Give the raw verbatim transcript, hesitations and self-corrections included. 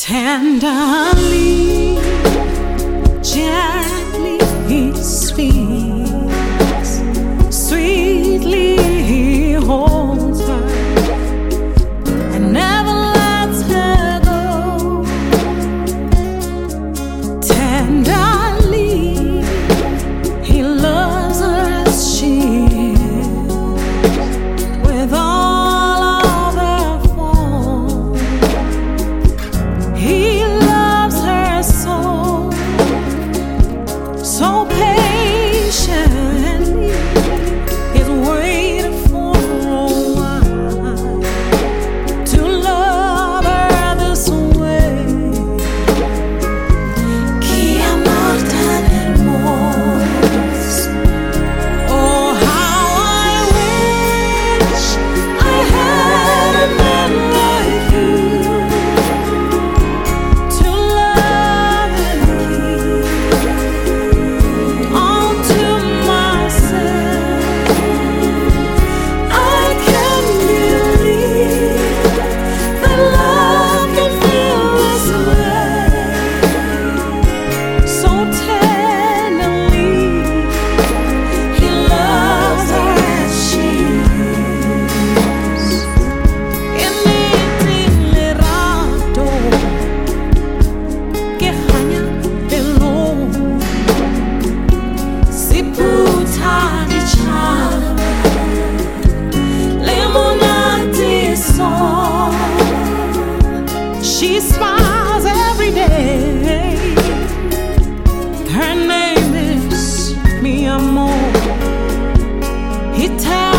Tenderly, gently he speaks, sweetly he holds her and never lets her go. Tenderly, he loves her as she is, with all of her faults. He loves her so, so patiently. He's waited for a while to love her this way. Chi amor tan hermoso. Oh, how I wish I had a man like you to love and keep all to myself. I can't believe that love can feel this way. So tenderly, he loves her as she is. Initirato che hanya pelo si puta diciamo le monate so. She smiles every day. Her name is mi amor. He tells